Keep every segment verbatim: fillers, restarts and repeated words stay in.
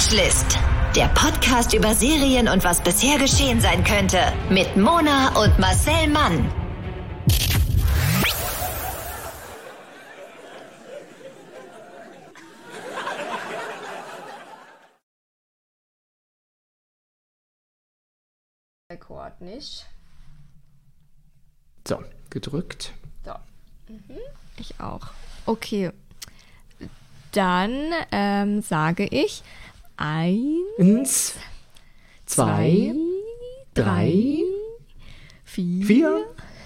Watchlist. Der Podcast über Serien und was bisher geschehen sein könnte. Mit Mona und Marcel Mann. Rekord nicht. So, gedrückt. So. Mhm. Ich auch. Okay. Dann ähm, sage ich eins, zwei, zwei drei, vier. vier.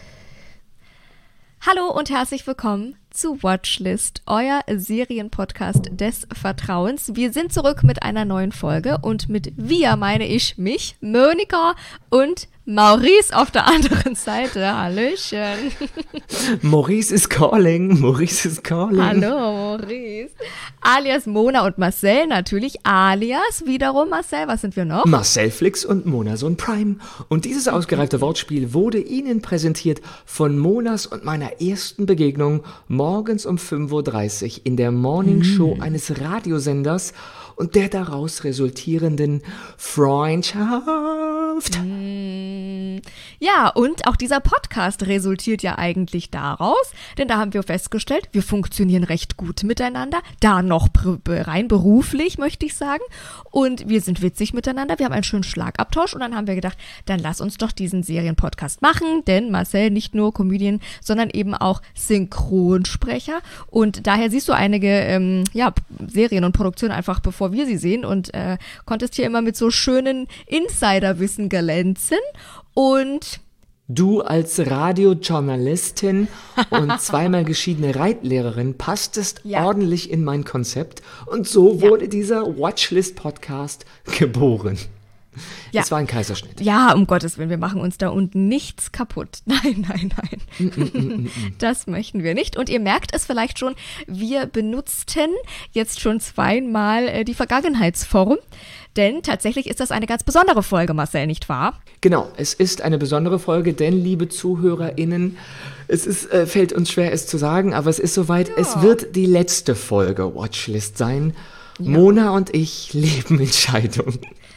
Hallo und herzlich willkommen zu Watchlist, euer Serienpodcast des Vertrauens. Wir sind zurück mit einer neuen Folge und mit wir meine ich mich, Monika und Maurice auf der anderen Seite. Hallöchen. Maurice is calling, Maurice is calling. Hallo Maurice. Alias Mona und Marcel natürlich, alias wiederum Marcel, was sind wir noch? Marcel Flix und Monason Prime. Und dieses ausgereifte Wortspiel wurde Ihnen präsentiert von Monas und meiner ersten Begegnung morgens um fünf Uhr dreißig in der Morningshow mm. eines Radiosenders und der daraus resultierenden Freundschaft. Mm. Ja, und auch dieser Podcast resultiert ja eigentlich daraus, denn da haben wir festgestellt, wir funktionieren recht gut miteinander, da noch rein beruflich, möchte ich sagen, und wir sind witzig miteinander, wir haben einen schönen Schlagabtausch und dann haben wir gedacht, dann lass uns doch diesen Serienpodcast machen, denn Marcel nicht nur Comedian, sondern eben auch Synchronsprecher und daher siehst du einige ähm, ja, Serien und Produktionen einfach, bevor wir sie sehen und äh, konntest hier immer mit so schönen Insiderwissen glänzen. Und du als Radiojournalistin und zweimal geschiedene Reitlehrerin passtest ja. ordentlich in mein Konzept. Und so ja. wurde dieser Watchlist-Podcast geboren. Ja. Es war ein Kaiserschnitt. Ja, um Gottes Willen, wir machen uns da unten nichts kaputt. Nein, nein, nein. Mm, mm, mm, mm. Das möchten wir nicht. Und ihr merkt es vielleicht schon, wir benutzten jetzt schon zweimal äh, die Vergangenheitsform. Denn tatsächlich ist das eine ganz besondere Folge, Marcel, nicht wahr? Genau, es ist eine besondere Folge, denn, liebe ZuhörerInnen, es ist, äh, fällt uns schwer, es zu sagen, aber es ist soweit, ja. Es wird die letzte Folge Watchlist sein. Ja. Mona und ich leben in Scheidung.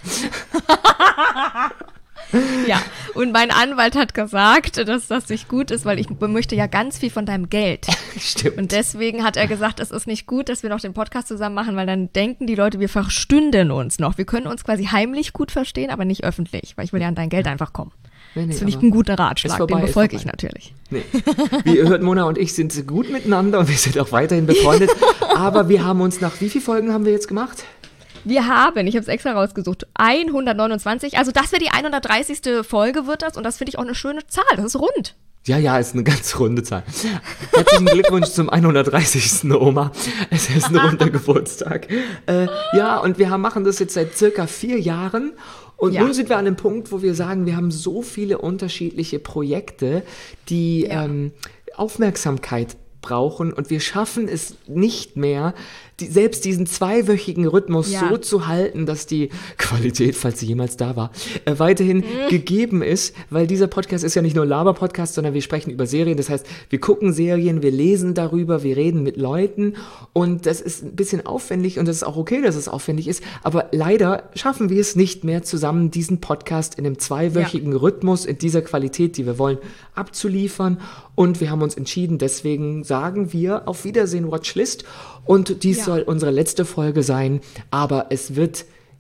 Ja, und mein Anwalt hat gesagt, dass das nicht gut ist, weil ich möchte ja ganz viel von deinem Geld. Stimmt. Und deswegen hat er gesagt, es ist nicht gut, dass wir noch den Podcast zusammen machen, weil dann denken die Leute, wir verstünden uns noch. Wir können uns quasi heimlich gut verstehen, aber nicht öffentlich, weil ich will ja an dein Geld einfach kommen. Nee, nee, das finde ich einen guten Ratschlag, vorbei, den befolge ich natürlich. Nee. Wie ihr hört, Mona und ich sind gut miteinander und wir sind auch weiterhin befreundet, aber wir haben uns nach, wie viele Folgen haben wir jetzt gemacht? Wir haben, ich habe es extra rausgesucht, hundertneunundzwanzig, also das wäre die hundertdreißigste Folge wird das und das finde ich auch eine schöne Zahl, das ist rund. Ja, ja, ist eine ganz runde Zahl. Herzlichen Glückwunsch zum hundertdreißigsten Oma, es ist ein runder Geburtstag. Äh, ja, und wir haben, machen das jetzt seit circa vier Jahren und ja. nun sind wir an dem Punkt, wo wir sagen, wir haben so viele unterschiedliche Projekte, die ja. ähm, Aufmerksamkeit brauchen und wir schaffen es nicht mehr, die, selbst diesen zweiwöchigen Rhythmus ja. so zu halten, dass die Qualität, falls sie jemals da war, äh, weiterhin mhm. gegeben ist, weil dieser Podcast ist ja nicht nur ein Laber-Podcast, sondern wir sprechen über Serien, das heißt, wir gucken Serien, wir lesen darüber, wir reden mit Leuten und das ist ein bisschen aufwendig und das ist auch okay, dass es aufwendig ist, aber leider schaffen wir es nicht mehr zusammen, diesen Podcast in einem zweiwöchigen ja. Rhythmus, in dieser Qualität, die wir wollen, abzuliefern und wir haben uns entschieden, deswegen sagen wir auf Wiedersehen Watchlist und dies ja. soll unsere letzte Folge sein, aber es wird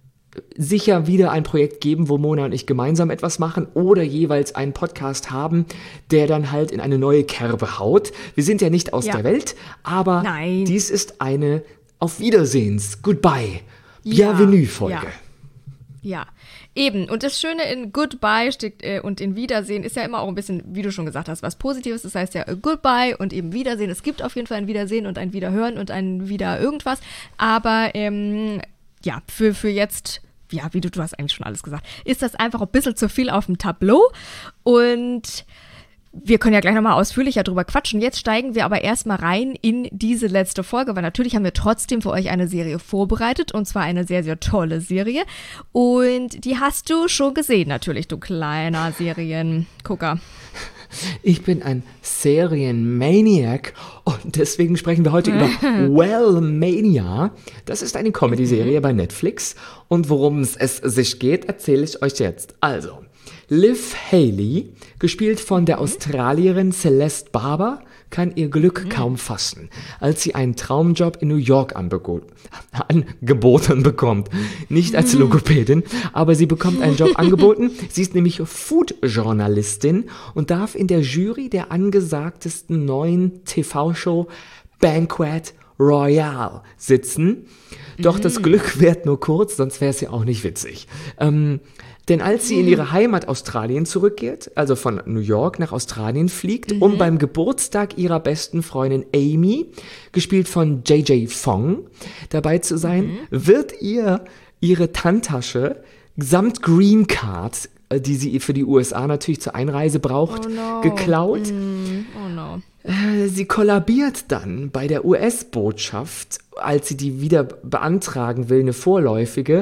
sicher wieder ein Projekt geben, wo Mona und ich gemeinsam etwas machen oder jeweils einen Podcast haben, der dann halt in eine neue Kerbe haut. Wir sind ja nicht aus ja. der Welt, aber Nein. dies ist eine Auf Wiedersehens, Goodbye, ja. Bienvenue-Folge. Ja. ja. Eben, und das Schöne in Goodbye steht, äh, und in Wiedersehen ist ja immer auch ein bisschen, wie du schon gesagt hast, was Positives. Das heißt ja äh, Goodbye und eben Wiedersehen. Es gibt auf jeden Fall ein Wiedersehen und ein Wiederhören und ein Wieder irgendwas. Aber ähm, ja, für, für jetzt, ja, wie du, du hast eigentlich schon alles gesagt, ist das einfach ein bisschen zu viel auf dem Tableau. Und wir können ja gleich nochmal ausführlicher drüber quatschen. Jetzt steigen wir aber erstmal rein in diese letzte Folge, weil natürlich haben wir trotzdem für euch eine Serie vorbereitet und zwar eine sehr, sehr tolle Serie. Und die hast du schon gesehen natürlich, du kleiner Seriengucker. Ich bin ein Serienmaniac und deswegen sprechen wir heute über Wellmania. Das ist eine Comedy-Serie bei Netflix und worum es sich geht, erzähle ich euch jetzt. Also, Liv Haley, gespielt von der Australierin Celeste Barber, kann ihr Glück kaum fassen, als sie einen Traumjob in New York angeboten bekommt. Nicht als Logopädin, aber sie bekommt einen Job angeboten. Sie ist nämlich Food-Journalistin und darf in der Jury der angesagtesten neuen T V-Show Banquet Royale sitzen. Doch das Glück währt nur kurz, sonst wäre es ja auch nicht witzig. Ähm, Denn als sie in ihre Heimat Australien zurückkehrt, also von New York nach Australien fliegt, mhm. um beim Geburtstag ihrer besten Freundin Amy, gespielt von J J Fong, dabei zu sein, mhm. wird ihr ihre Handtasche samt Green Card, die sie für die U S A natürlich zur Einreise braucht, oh no. geklaut. Mm. Oh no. Sie kollabiert dann bei der U S-Botschaft, als sie die wieder beantragen will, eine vorläufige,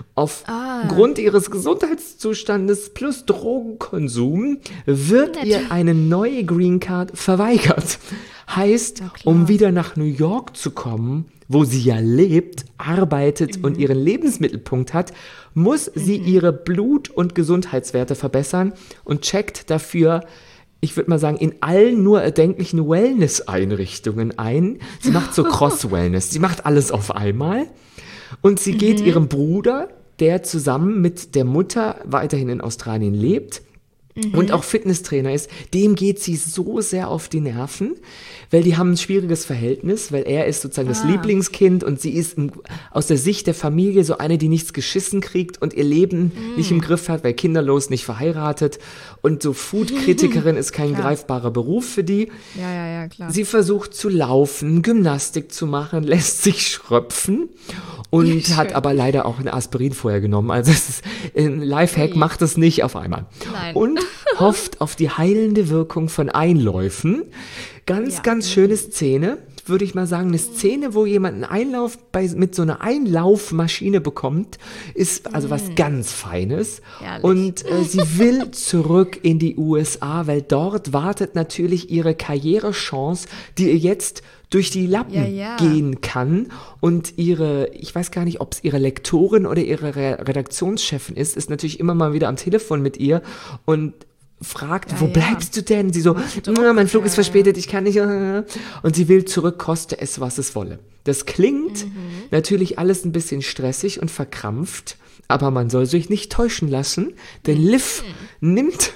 aufgrund ah. ihres Gesundheitszustandes plus Drogenkonsum wird Nett. ihr eine neue Green Card verweigert. Heißt, um wieder nach New York zu kommen, wo sie ja lebt, arbeitet mhm. und ihren Lebensmittelpunkt hat, muss mhm. sie ihre Blut- und Gesundheitswerte verbessern und checkt dafür, ich würde mal sagen, in allen nur erdenklichen Wellness-Einrichtungen ein. Sie macht so Cross-Wellness, sie macht alles auf einmal und sie geht mhm. ihrem Bruder, der zusammen mit der Mutter weiterhin in Australien lebt, Mhm. und auch Fitnesstrainer ist, dem geht sie so sehr auf die Nerven, weil die haben ein schwieriges Verhältnis, weil er ist sozusagen ah. das Lieblingskind und sie ist im, aus der Sicht der Familie so eine, die nichts geschissen kriegt und ihr Leben mhm. nicht im Griff hat, weil kinderlos, nicht verheiratet und so Food-Kritikerin ist kein greifbarer Beruf für die. Ja, ja, ja, klar. Sie versucht zu laufen, Gymnastik zu machen, lässt sich schröpfen und Schön. hat aber leider auch ein Aspirin vorher genommen. Also es ist, ein Lifehack macht es nicht auf einmal. Nein. Und hofft auf die heilende Wirkung von Einläufen. Ganz, ja. ganz schöne Szene, würde ich mal sagen. Eine Szene, wo jemand einen Einlauf bei, mit so einer Einlaufmaschine bekommt, ist also was ganz Feines. Ehrlich. Und äh, sie will zurück in die U S A, weil dort wartet natürlich ihre Karrierechance, die ihr jetzt durch die Lappen ja, ja. gehen kann. Und ihre, ich weiß gar nicht, ob es ihre Lektorin oder ihre Re- Redaktionschefin ist, ist natürlich immer mal wieder am Telefon mit ihr und fragt, ja, wo ja. bleibst du denn? Sie so, mein Flug ist verspätet, ich kann nicht. Und sie will zurück, koste es, was es wolle. Das klingt mhm. natürlich alles ein bisschen stressig und verkrampft, aber man soll sich nicht täuschen lassen, denn Liv mhm. nimmt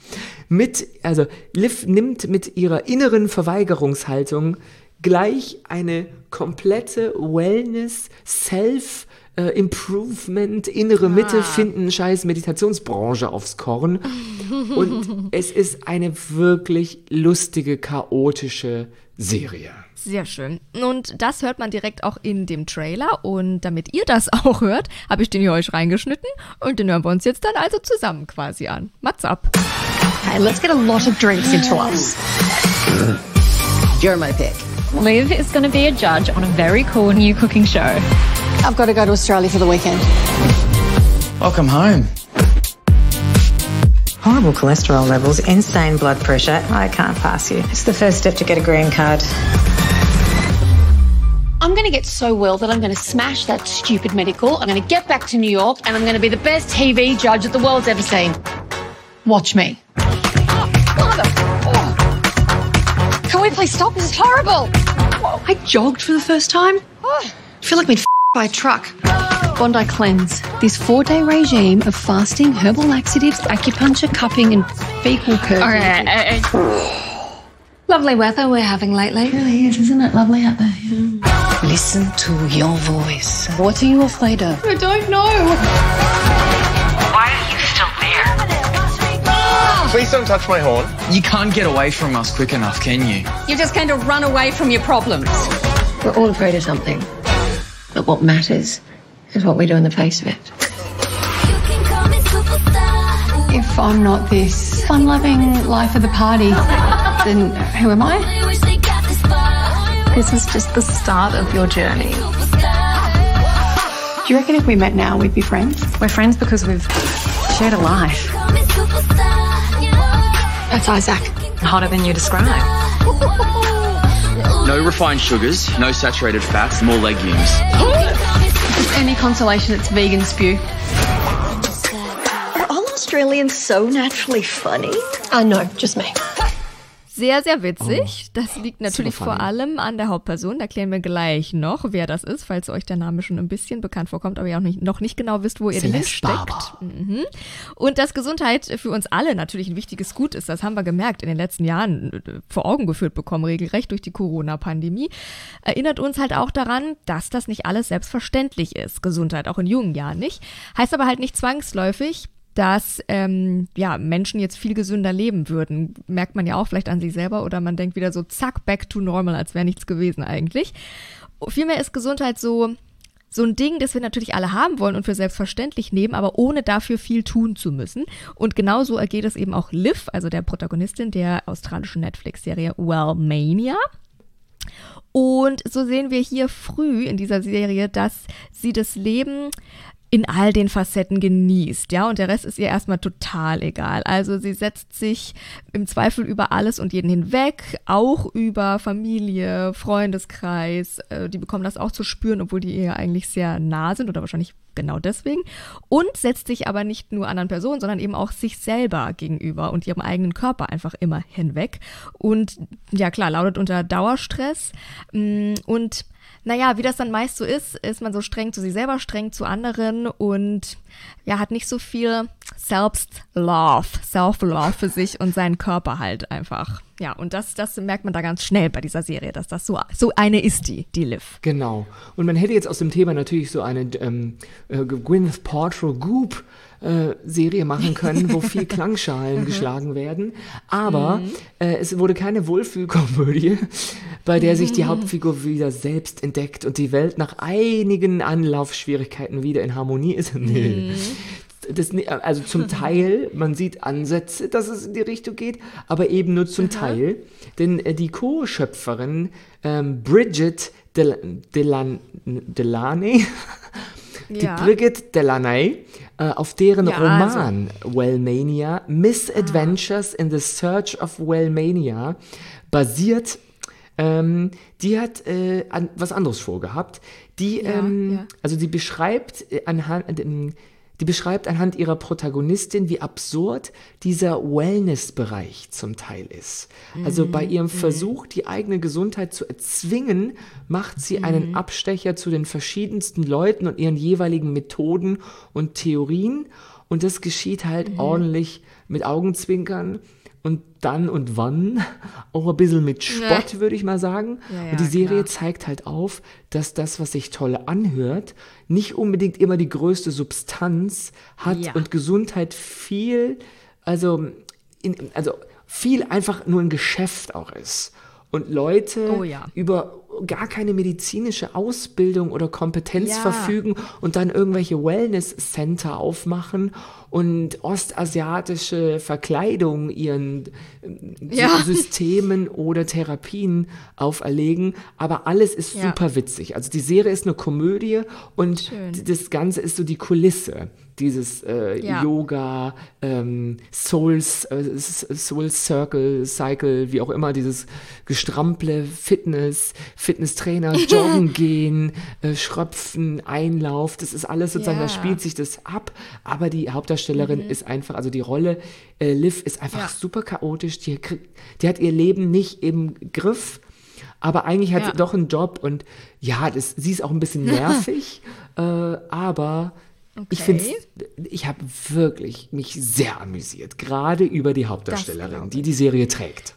mit, also Liv nimmt mit ihrer inneren Verweigerungshaltung gleich eine komplette Wellness, Self- Uh, Improvement, innere Mitte ah. finden, scheiß Meditationsbranche aufs Korn. Und es ist eine wirklich lustige, chaotische Serie. Sehr schön. Und das hört man direkt auch in dem Trailer. Und damit ihr das auch hört, habe ich den hier euch reingeschnitten. Und den hören wir uns jetzt dann also zusammen quasi an. Mats ab. Okay, let's get a lot of drinks into us. You're my pick. Liv is going to be a judge on a very cool new cooking show. I've got to go to Australia for the weekend. Welcome home. Horrible cholesterol levels, insane blood pressure. I can't pass you. It's the first step to get a green card. I'm going to get so well that I'm going to smash that stupid medical. I'm going to get back to New York and I'm going to be the best T V judge that the world's ever seen. Watch me. Can we please stop? This is horrible. I jogged for the first time. I feel like we'd f*** by a truck. Bondi Cleanse. This four-day regime of fasting, herbal laxatives, acupuncture, cupping and fecal purging. Okay. Lovely weather we're having lately. It really is, isn't it? Lovely out there. Yeah. Listen to your voice. What are you afraid of? I don't know. Why are you still there? Please don't touch my horn. You can't get away from us quick enough, can you? You just kind of run away from your problems. We're all afraid of something. But what matters is what we do in the face of it. If I'm not this fun-loving life of the party, then who am I? This is just the start of your journey. Do you reckon if we met now, we'd be friends? We're friends because we've shared a life. That's Isaac. Hotter than you describe. No refined sugars, no saturated fats, more legumes. If any consolation, it's vegan spew. Are all Australians so naturally funny? Uh, no, just me. Sehr, sehr witzig. Oh, das liegt natürlich super funny. Vor allem an der Hauptperson. Da erklären wir gleich noch, wer das ist, falls euch der Name schon ein bisschen bekannt vorkommt, aber ihr auch nicht, noch nicht genau wisst, wo ihr den hinsteckt. Mhm. Und dass Gesundheit für uns alle natürlich ein wichtiges Gut ist, das haben wir gemerkt in den letzten Jahren vor Augen geführt bekommen, regelrecht durch die Corona-Pandemie, erinnert uns halt auch daran, dass das nicht alles selbstverständlich ist. Gesundheit, auch in jungen Jahren nicht. Heißt aber halt nicht zwangsläufig, dass ähm, ja, Menschen jetzt viel gesünder leben würden. Merkt man ja auch vielleicht an sich selber oder man denkt wieder so, zack, back to normal, als wäre nichts gewesen eigentlich. Vielmehr ist Gesundheit so, so ein Ding, das wir natürlich alle haben wollen und für selbstverständlich nehmen, aber ohne dafür viel tun zu müssen. Und genauso ergeht es eben auch Liv, also der Protagonistin der australischen Netflix-Serie Wellmania. Und so sehen wir hier früh in dieser Serie, dass sie das Leben in all den Facetten genießt, ja, und der Rest ist ihr erstmal total egal. Also sie setzt sich im Zweifel über alles und jeden hinweg, auch über Familie, Freundeskreis, äh, die bekommen das auch zu spüren, obwohl die ihr eigentlich sehr nah sind oder wahrscheinlich genau deswegen, und setzt sich aber nicht nur anderen Personen, sondern eben auch sich selber gegenüber und ihrem eigenen Körper einfach immer hinweg und ja klar, lautet unter Dauerstress und naja, wie das dann meist so ist, ist man so streng zu sich selber, streng zu anderen und ja, hat nicht so viel Self-Love, Self-Love für sich und seinen Körper halt einfach. Ja, und das, das merkt man da ganz schnell bei dieser Serie, dass das so, so eine ist, die, die Liv. Genau. Und man hätte jetzt aus dem Thema natürlich so eine ähm, äh, Gwyneth Paltrow Goop äh, Serie machen können, wo viel Klangschalen geschlagen werden. Aber mhm. äh, es wurde keine Wohlfühlkomödie, bei der sich die Hauptfigur wieder selbst entdeckt und die Welt nach einigen Anlaufschwierigkeiten wieder in Harmonie ist. Nee. Das, also zum Teil, man sieht Ansätze, dass es in die Richtung geht, aber eben nur zum Aha. Teil. Denn äh, die Co-Schöpferin ähm, Bridget Del- Delan- Delaney, die ja. Bridget Delaney, äh, auf deren ja, Roman also. Wellmania, Misadventures ah. in the Search of Wellmania, basiert. Ähm, die hat äh, an, was anderes vorgehabt. Die, ja, ähm, ja. also die beschreibt anhand äh, Die beschreibt anhand ihrer Protagonistin, wie absurd dieser Wellness-Bereich zum Teil ist. Mhm. Also bei ihrem Versuch, die eigene Gesundheit zu erzwingen, macht sie mhm. einen Abstecher zu den verschiedensten Leuten und ihren jeweiligen Methoden und Theorien. Und das geschieht halt mhm. ordentlich mit Augenzwinkern und dann und wann auch ein bisschen mit Spott, ja. würde ich mal sagen. Ja, ja, und die Serie klar. zeigt halt auf, dass das, was sich toll anhört, nicht unbedingt immer die größte Substanz hat ja. und Gesundheit viel, also, in, also viel einfach nur ein Geschäft auch ist. Und Leute oh, ja. über gar keine medizinische Ausbildung oder Kompetenz ja. verfügen und dann irgendwelche Wellness-Center aufmachen und ostasiatische Verkleidung ihren ja. Systemen oder Therapien auferlegen. Aber alles ist ja. super witzig. Also die Serie ist eine Komödie und Schön. das Ganze ist so die Kulisse. Dieses äh, ja. Yoga, ähm, Souls, äh, Soul Circle, Cycle, wie auch immer, dieses Gestrample, Fitness, Fitnesstrainer, Joggen gehen, äh, Schröpfen, Einlauf, das ist alles sozusagen, ja. da spielt sich das ab, aber die Hauptdarstellerin mhm. ist einfach, also die Rolle, äh, Liv ist einfach ja. super chaotisch, die, die hat ihr Leben nicht im Griff, aber eigentlich hat ja. sie doch einen Job und ja, das, sie ist auch ein bisschen nervig, äh, aber okay. ich finde, ich habe wirklich mich sehr amüsiert, gerade über die Hauptdarstellerin, die die Serie trägt.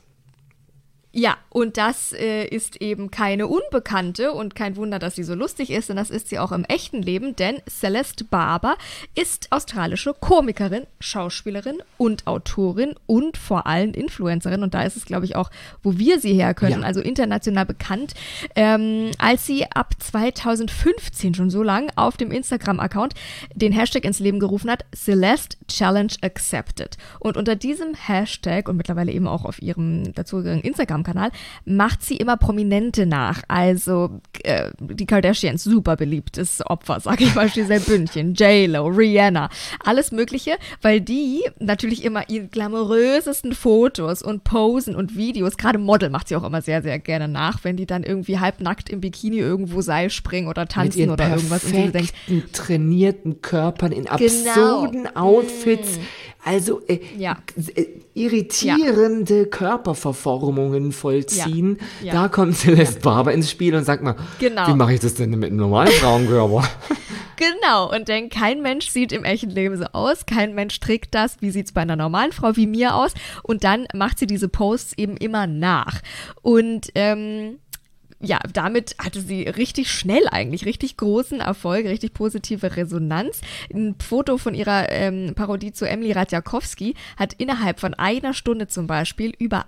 Ja, und das äh, ist eben keine Unbekannte und kein Wunder, dass sie so lustig ist, denn das ist sie auch im echten Leben, denn Celeste Barber ist australische Komikerin, Schauspielerin und Autorin und vor allem Influencerin und da ist es, glaube ich, auch, wo wir sie her können, ja. also international bekannt, ähm, als sie ab zweitausendfünfzehn, schon so lang, auf dem Instagram-Account den Hashtag ins Leben gerufen hat, Celeste Challenge Accepted. Und unter diesem Hashtag und mittlerweile eben auch auf ihrem dazugehörigen Instagram Kanal macht sie immer Prominente nach. Also äh, die Kardashians, super beliebtes Opfer, sag ich mal, Gisele Bündchen, J-Lo, Rihanna, alles mögliche, weil die natürlich immer ihre glamourösesten Fotos und Posen und Videos, gerade Model macht sie auch immer sehr, sehr gerne nach, wenn die dann irgendwie halbnackt im Bikini irgendwo Seil springen oder tanzen oder irgendwas. Und sie denkt, trainierten Körpern in absurden genau. Outfits, also äh, ja. äh, irritierende ja. Körperverformungen vollziehen. Ja. Ja. Da kommt Celeste ja. Barber ins Spiel und sagt mal, genau. wie mache ich das denn mit einem normalen Frauenkörper? Genau, und denn kein Mensch sieht im echten Leben so aus, kein Mensch trägt das, wie sieht es bei einer normalen Frau wie mir aus, und dann macht sie diese Posts eben immer nach. Und ähm, ja, damit hatte sie richtig schnell eigentlich, richtig großen Erfolg, richtig positive Resonanz. Ein Foto von ihrer ähm, Parodie zu Emily Ratajkowski hat innerhalb von einer Stunde zum Beispiel über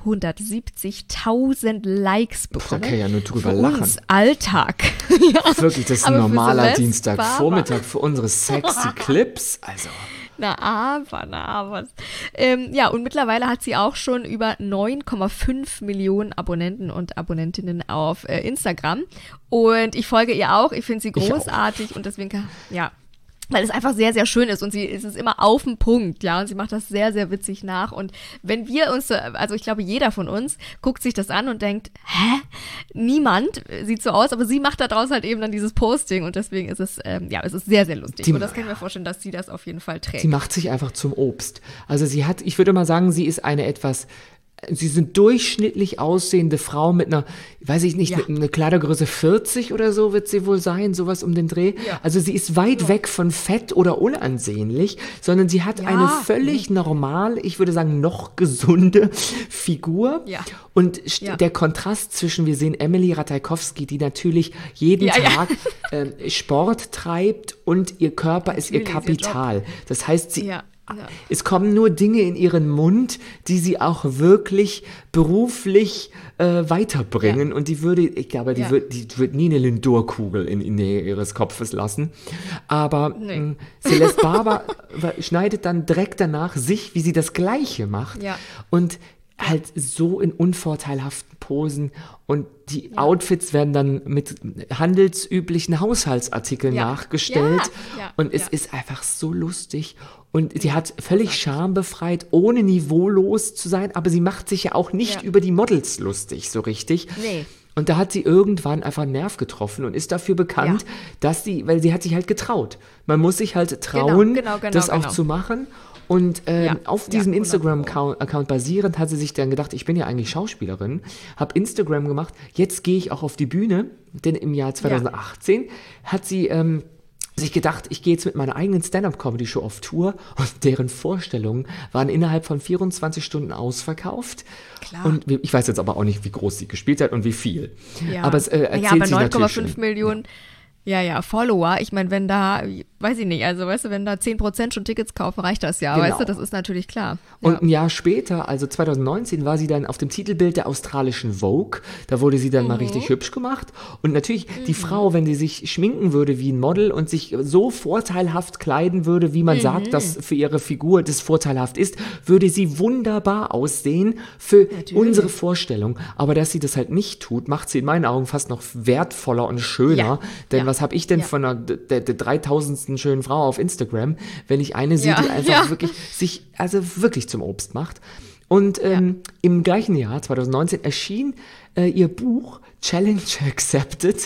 hundertsiebzigtausend Likes bekommen. Da kann ich ja nur drüber für lachen. Uns Alltag. Ja. Wirklich, das ist ein normaler Dienstagvormittag für unsere sexy Clips. Also... Na aber, na aber. Ähm, ja, und mittlerweile hat sie auch schon über neun Komma fünf Millionen Abonnenten und Abonnentinnen auf äh, Instagram. Und ich folge ihr auch. Ich finde sie großartig und deswegen, kann, ja, weil es einfach sehr, sehr schön ist und sie ist es immer auf den Punkt, ja, und sie macht das sehr, sehr witzig nach. Und wenn wir uns, also ich glaube, jeder von uns guckt sich das an und denkt, hä? Niemand sieht so aus, aber sie macht daraus halt eben dann dieses Posting und deswegen ist es, ähm, ja, es ist sehr, sehr lustig. Die, und das kann ich mir vorstellen, dass sie das auf jeden Fall trägt. Sie macht sich einfach zum Obst. Also sie hat, ich würde mal sagen, sie ist eine etwas... Sie sind durchschnittlich aussehende Frau mit einer, weiß ich nicht, ja. mit einer Kleidergröße vierzig oder so wird sie wohl sein, sowas um den Dreh. Ja. Also sie ist weit ja. weg von fett oder unansehnlich, sondern sie hat ja. eine völlig normal, ich würde sagen noch gesunde Figur. Ja. Und ja. der Kontrast zwischen, wir sehen Emily Ratajkowski, die natürlich jeden ja, Tag ja. äh, Sport treibt und ihr Körper natürlich ist ihr Kapital. Ihr das heißt, sie... Ja. Ja. Es kommen nur Dinge in ihren Mund, die sie auch wirklich beruflich äh, weiterbringen. Ja. Und die würde, ich glaube, die, ja. wird, die wird nie eine Lindor-Kugel in die Nähe ihres Kopfes lassen. Aber nee. mh, Celeste Barber schneidet dann direkt danach sich, wie sie das Gleiche macht. Ja. Und halt so in unvorteilhaften Posen und die ja. Outfits werden dann mit handelsüblichen Haushaltsartikeln ja. nachgestellt ja. Ja. und es ja. ist einfach so lustig und sie hat völlig schambefreit, ohne niveaulos zu sein, aber sie macht sich ja auch nicht ja. über die Models lustig, so richtig. Nee. Und da hat sie irgendwann einfach einen Nerv getroffen und ist dafür bekannt, ja. dass sie, weil sie hat sich halt getraut. Man muss sich halt trauen, genau, genau, genau, das auch genau. zu machen. Und ähm, ja, auf diesem ja, Instagram-Account basierend hat sie sich dann gedacht, ich bin ja eigentlich Schauspielerin, habe Instagram gemacht, jetzt gehe ich auch auf die Bühne, denn im Jahr zwanzig achtzehn ja. hat sie ähm, sich gedacht, ich gehe jetzt mit meiner eigenen Stand-Up-Comedy-Show auf Tour und deren Vorstellungen waren innerhalb von vierundzwanzig Stunden ausverkauft. Klar. Und ich weiß jetzt aber auch nicht, wie groß sie gespielt hat und wie viel. Ja. Aber es äh, erzählt ja, aber neun Komma fünf Millionen... Ja. Ja, ja, Follower. Ich meine, wenn da, weiß ich nicht, also weißt du, wenn da zehn Prozent schon Tickets kaufen, reicht das ja, genau. weißt du, das ist natürlich klar. Und ja. ein Jahr später, also zwanzig neunzehn, war sie dann auf dem Titelbild der australischen Vogue. Da wurde sie dann mhm. mal richtig hübsch gemacht. Und natürlich, mhm. die Frau, wenn sie sich schminken würde wie ein Model und sich so vorteilhaft kleiden würde, wie man mhm. sagt, dass für ihre Figur das vorteilhaft ist, würde sie wunderbar aussehen für natürlich. Unsere Vorstellung. Aber dass sie das halt nicht tut, macht sie in meinen Augen fast noch wertvoller und schöner. Ja. Denn ja. was habe ich denn ja. von einer der, der dreitausendsten schönen Frau auf Instagram, wenn ich eine sehe, ja. die einfach ja. wirklich sich, also wirklich zum Obst macht. Und ähm, ja. im gleichen Jahr, zwanzig neunzehn, erschien äh, ihr Buch Challenge Accepted,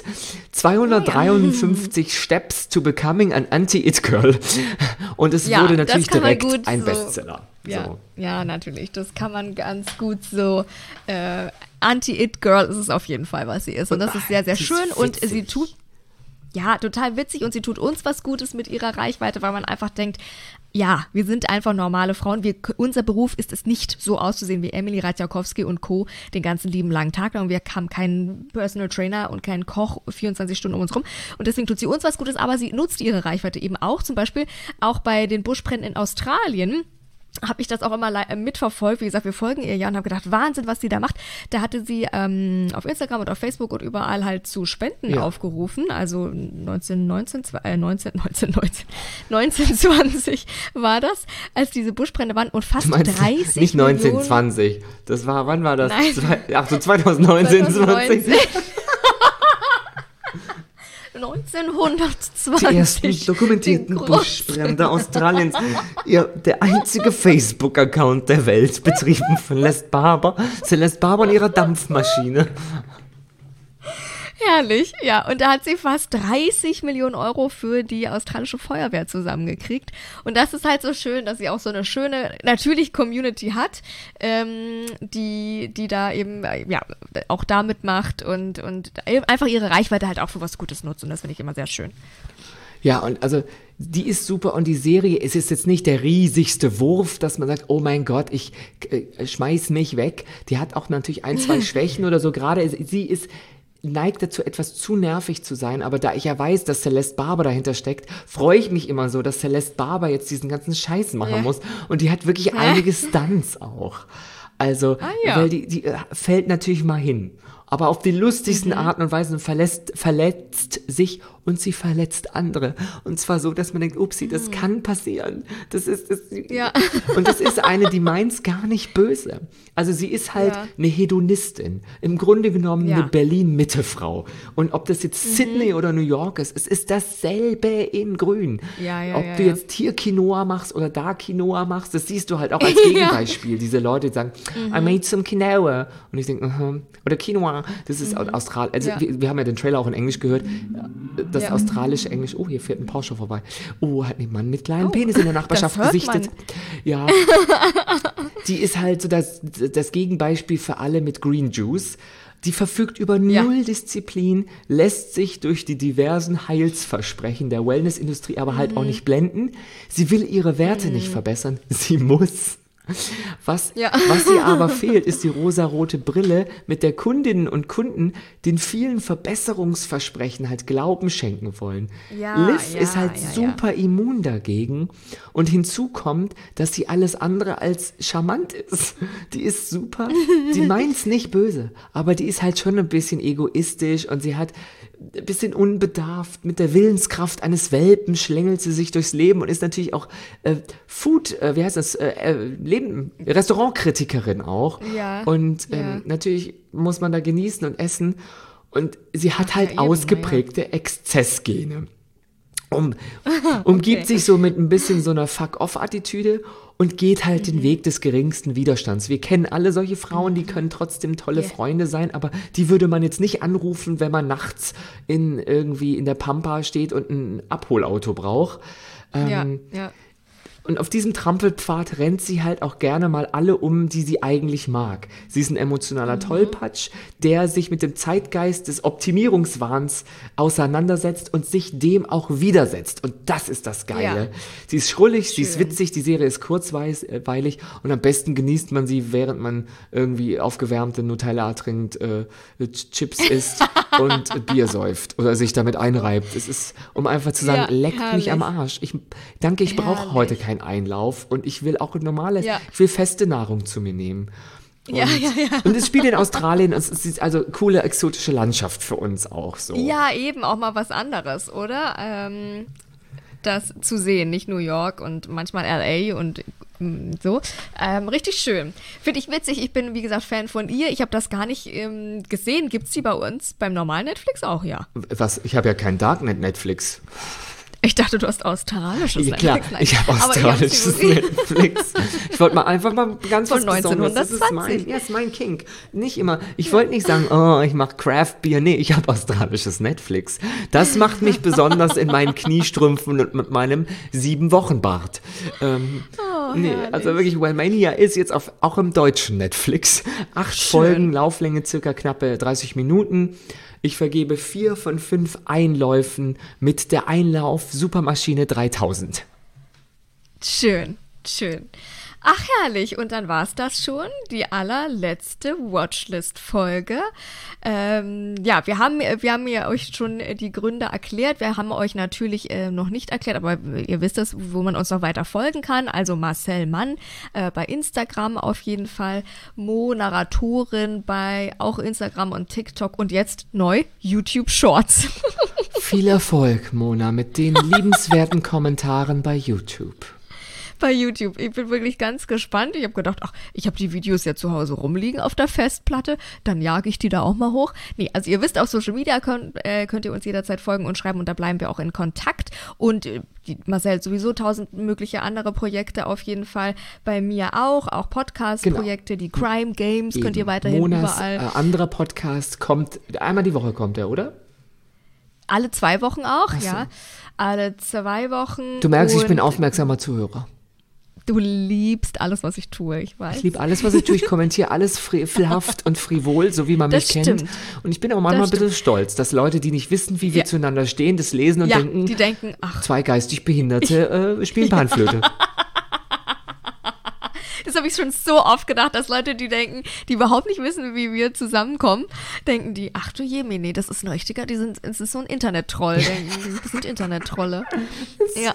zweihundertdreiundfünfzig oh ja. Steps to Becoming an Anti-It-Girl. Und es ja, wurde natürlich direkt ein so, Bestseller. Ja, so. ja, natürlich. Das kann man ganz gut so. Äh, Anti-It-Girl ist es auf jeden Fall, was sie ist. Und das ist sehr, sehr schön. Und sie tut. Ja, total witzig und sie tut uns was Gutes mit ihrer Reichweite, weil man einfach denkt, ja, wir sind einfach normale Frauen. Wir, unser Beruf ist es nicht, so auszusehen wie Emily Ratajkowski und Co. den ganzen lieben langen Tag lang. Wir haben keinen Personal Trainer und keinen Koch vierundzwanzig Stunden um uns rum. Und deswegen tut sie uns was Gutes, aber sie nutzt ihre Reichweite eben auch. Zum Beispiel auch bei den Buschbränden in Australien. habe ich das auch immer le- mitverfolgt. Wie gesagt, wir folgen ihr ja und habe gedacht, Wahnsinn, was sie da macht. Da hatte sie ähm, auf Instagram und auf Facebook und überall halt zu Spenden Ja. aufgerufen. Also neunzehnhundertneunzehn, äh, neunzehn, neunzehn, neunzehn, neunzehnhundertzwanzig war das, als diese Buschbrände waren und fast Du meinst dreißig nicht Millionen. neunzehnhundertzwanzig. Das war, wann war das? Nein. Zwei, ach so, zweitausendneunzehn, zwanzig. neunzehnhundertzwanzig. Die ersten dokumentierten Die großen- Buschbrände Australiens. Ja, der einzige Facebook-Account der Welt, betrieben von Celeste Barber. Celeste Barber und ihrer Dampfmaschine. Herrlich, ja. Und da hat sie fast dreißig Millionen Euro für die australische Feuerwehr zusammengekriegt. Und das ist halt so schön, dass sie auch so eine schöne, natürlich Community hat, ähm, die, die da eben, äh, ja, auch da mitmacht und, und einfach ihre Reichweite halt auch für was Gutes nutzt. Und das finde ich immer sehr schön. Ja, und also die ist super und die Serie, es ist jetzt nicht der riesigste Wurf, dass man sagt, oh mein Gott, ich äh, schmeiß mich weg. Die hat auch natürlich ein, zwei Schwächen oder so. Gerade sie ist neigt dazu, etwas zu nervig zu sein, aber da ich ja weiß, dass Celeste Barber dahinter steckt, freue ich mich immer so, dass Celeste Barber jetzt diesen ganzen Scheiß machen Ja. muss und die hat wirklich Ja. einige Stunts auch. Also, Ah, ja. weil die, die äh, fällt natürlich mal hin, aber auf die lustigsten Mhm. Arten und Weisen verletzt, verletzt sich und sie verletzt andere. Und zwar so, dass man denkt, upsie, das kann passieren. Das ist, das, Mhm. Ja. Und das ist eine, die meint's gar nicht böse. Also sie ist halt Ja. eine Hedonistin. Im Grunde genommen Ja. eine Berlin-Mitte-Frau. Und ob das jetzt Mhm. Sydney oder New York ist, es ist dasselbe in grün. Ja, ja, ob ja, du ja. jetzt hier Quinoa machst oder da Quinoa machst, das siehst du halt auch als Gegenbeispiel. Diese Leute, die sagen, Mhm. I made some Quinoa. Und ich denke, uh-huh. Oder Quinoa, das ist Mhm. Australien. Also Ja. wir, wir haben ja den Trailer auch in Englisch gehört. Das Ja. australische Englisch, oh, hier fährt ein Porsche vorbei. Oh, hat ein Mann mit kleinen Oh, Penis in der Nachbarschaft das hört gesichtet. man. Ja. Die ist halt so das, das Gegenbeispiel für alle mit Green Juice. Die verfügt über Ja. null Disziplin, lässt sich durch die diversen Heilsversprechen der Wellnessindustrie aber halt auch Mhm. nicht blenden. Sie will ihre Werte nicht verbessern, sie muss. Was, Ja. was ihr aber fehlt, ist die rosarote Brille, mit der Kundinnen und Kunden den vielen Verbesserungsversprechen halt Glauben schenken wollen. Ja, Liv ja, ist halt ja, ja. super immun dagegen und hinzu kommt, dass sie alles andere als charmant ist. Die ist super, die meint's nicht böse, aber die ist halt schon ein bisschen egoistisch und sie hat ein bisschen unbedarft. Mit der Willenskraft eines Welpen schlängelt sie sich durchs Leben und ist natürlich auch äh, Food, äh, wie heißt das, äh, äh, Leben, Restaurantkritikerin auch. Ja, Und ähm, ja. natürlich muss man da genießen und essen. Und sie hat halt eben, ausgeprägte Exzessgene. Um, umgibt Okay. sich so mit ein bisschen so einer Fuck-off-Attitüde und geht halt Mhm. den Weg des geringsten Widerstands. Wir kennen alle solche Frauen, die können trotzdem tolle Yeah. Freunde sein, aber die würde man jetzt nicht anrufen, wenn man nachts in irgendwie in der Pampa steht und ein Abholauto braucht. Ähm, Ja, ja. Und auf diesem Trampelpfad rennt sie halt auch gerne mal alle um, die sie eigentlich mag. Sie ist ein emotionaler Tollpatsch, der sich mit dem Zeitgeist des Optimierungswahns auseinandersetzt und sich dem auch widersetzt. Und das ist das Geile. Ja. Sie ist schrullig, sie ist Schön. witzig, die Serie ist kurzweilig und am besten genießt man sie, während man irgendwie aufgewärmte Nutella trinkt, äh, Chips isst und äh, Bier säuft oder sich damit einreibt. Es ist, um einfach zu sagen, Ja, leckt mich herrlich. am Arsch. Ich danke, ich brauche Herrlich. heute keinen Einlauf und ich will auch normales, Ja. ich will feste Nahrung zu mir nehmen. Und, Ja, ja, ja. und es spielt in Australien, es ist also coole exotische Landschaft für uns auch so. Ja, eben auch mal was anderes, oder? Ähm, das zu sehen, nicht New York und manchmal L A und mm, so. Ähm, richtig schön. Finde ich witzig. Ich bin, wie gesagt, Fan von ihr. Ich habe das gar nicht ähm, gesehen. Gibt es die bei uns beim normalen Netflix auch, ja? Was? Ich habe ja kein Darknet Netflix. Ich dachte, du hast australisches Ja, klar, Netflix. Nein. ich habe Aber australisches ich hab sie- Netflix. Ich wollte mal einfach mal ganz Von was Besonderes. Das ist mein, neunzehnhundertzwanzig. ja, ist mein Kink. Nicht immer. Ich wollte nicht sagen, oh, ich mache Craft Beer. Nee, ich habe australisches Netflix. Das macht mich besonders in meinen Kniestrümpfen und mit meinem sieben Wochen Bart. Ähm, Oh, nee, herrlich. also wirklich, Wellmania ist jetzt auf, auch im deutschen Netflix. Acht Schön. Folgen, Lauflänge circa knappe dreißig Minuten. Ich vergebe vier von fünf Einläufen mit der Einlauf Supermaschine dreitausend. Schön, schön. Ach, herrlich. Und dann war es das schon, die allerletzte Watchlist-Folge. Ähm, ja, wir haben, wir haben ja euch schon die Gründe erklärt. Wir haben euch natürlich äh, noch nicht erklärt, aber ihr wisst es, wo man uns noch weiter folgen kann. Also Marcel Mann äh, bei Instagram auf jeden Fall. Mo, Narratorin bei auch Instagram und TikTok und jetzt neu YouTube Shorts. Viel Erfolg, Mona, mit den liebenswerten Kommentaren bei YouTube. Bei YouTube. Ich bin wirklich ganz gespannt. Ich habe gedacht, ach, ich habe die Videos ja zu Hause rumliegen auf der Festplatte, dann jage ich die da auch mal hoch. Nee, also ihr wisst, auf Social Media könnt, äh, könnt ihr uns jederzeit folgen und schreiben und da bleiben wir auch in Kontakt. Und äh, die, Marcel sowieso tausend mögliche andere Projekte auf jeden Fall. Bei mir auch, auch Podcast-Projekte, genau. Die Crime Games Eben. Könnt ihr weiterhin Monas, überall. Äh, anderer Podcast kommt, einmal die Woche kommt er, oder? Alle zwei Wochen auch, Ach so. ja. Alle zwei Wochen. Du merkst, ich bin aufmerksamer Zuhörer. Du liebst alles, was ich tue, ich weiß. Ich liebe alles, was ich tue. Ich kommentiere alles frevelhaft und frivol, so wie man mich das kennt. Stimmt. Und ich bin auch manchmal ein bisschen stolz, dass Leute, die nicht wissen, wie wir ja. zueinander stehen, das lesen und ja, denken, die denken, ach, zwei geistig Behinderte äh, spielen Panflöte. Das habe ich schon so oft gedacht, dass Leute, die denken, die überhaupt nicht wissen, wie wir zusammenkommen, denken die, ach du Jemine, nee, das ist ein richtiger, die sind, es ist so ein Internet-Troll, denken die, das sind Internet-Trolle. Ja.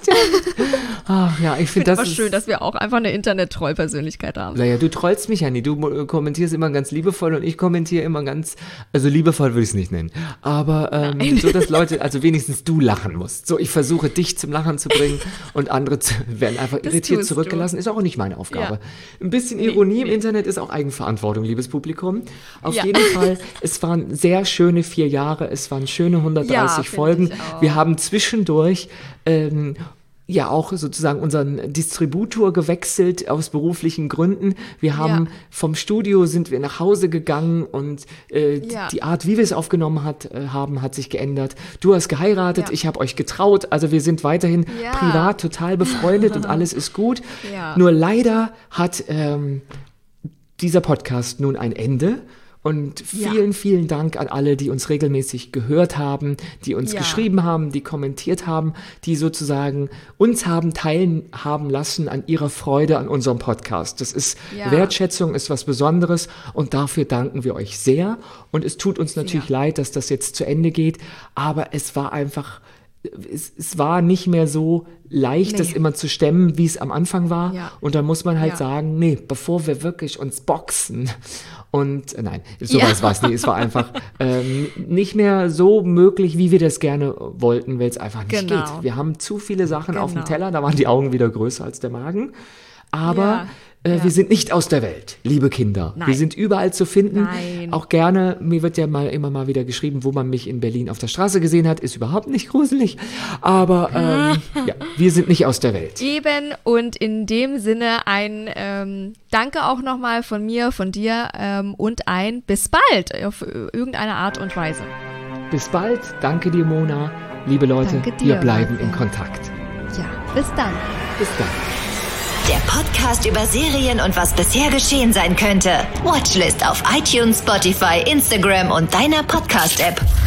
Ach ja, ich finde das aber schön, dass wir auch einfach eine Internet-Troll-Persönlichkeit haben. Naja, du trollst mich ja nie, du kommentierst immer ganz liebevoll und ich kommentiere immer ganz, also liebevoll würde ich es nicht nennen, aber ähm, so, dass Leute, also wenigstens du lachen musst. So, ich versuche dich zum Lachen zu bringen und andere zu, werden einfach das irritiert zurückgelassen, du. Ist auch nicht meine Aufgabe. Ja. Ein bisschen Ironie nee, im nee. Internet ist auch Eigenverantwortung, liebes Publikum. Auf ja. jeden Fall, es waren sehr schöne vier Jahre, es waren schöne hundertdreißig ja, Folgen. Wir haben zwischendurch ähm, ja auch sozusagen unseren Distributor gewechselt aus beruflichen Gründen. Wir haben ja. vom Studio sind wir nach Hause gegangen und äh, ja. die Art, wie wir es aufgenommen hat, äh, haben, hat sich geändert. Du hast geheiratet, ja. ich habe euch getraut, also wir sind weiterhin ja. privat total befreundet und alles ist gut. Ja. Nur leider hat ähm, dieser Podcast nun ein Ende. Und vielen, ja. vielen Dank an alle, die uns regelmäßig gehört haben, die uns ja. geschrieben haben, die kommentiert haben, die sozusagen uns haben teilhaben lassen an ihrer Freude an unserem Podcast. Das ist ja. Wertschätzung, ist was Besonderes und dafür danken wir euch sehr. Und es tut uns natürlich ja. leid, dass das jetzt zu Ende geht, aber es war einfach... Es, es war nicht mehr so leicht, nee. das immer zu stemmen, wie es am Anfang war. Ja. Und da muss man halt ja. sagen, nee, bevor wir wirklich uns boxen und, äh, nein, sowas ja. war es nicht. Es war einfach ähm, nicht mehr so möglich, wie wir das gerne wollten, weil es einfach nicht genau. geht. Wir haben zu viele Sachen genau. auf dem Teller, da waren die Augen wieder größer als der Magen. Aber ja. Äh, ja. wir sind nicht aus der Welt, liebe Kinder. Nein. Wir sind überall zu finden. Nein. Auch gerne, mir wird ja mal immer mal wieder geschrieben, wo man mich in Berlin auf der Straße gesehen hat. Ist überhaupt nicht gruselig. Aber ähm, ja, wir sind nicht aus der Welt. Eben, und in dem Sinne ein ähm, Danke auch nochmal von mir, von dir ähm, und ein bis bald auf irgendeine Art und Weise. Bis bald. Danke dir, Mona. Liebe Leute, dir, wir bleiben in Kontakt. Ja, bis dann. Bis dann. Der Podcast über Serien und was bisher geschehen sein könnte. Watchlist auf iTunes, Spotify, Instagram und deiner Podcast-App.